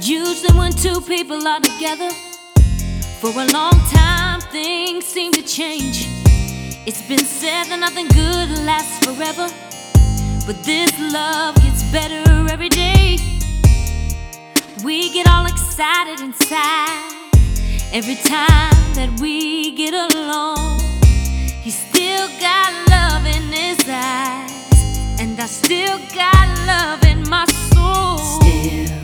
Usually when two people are together for a long time, things seem to change. It's been said that nothing good lasts forever, but this love gets better every day. We get all excited inside every time that we get along. He's still got love in his eyes, and I still got love in my soul.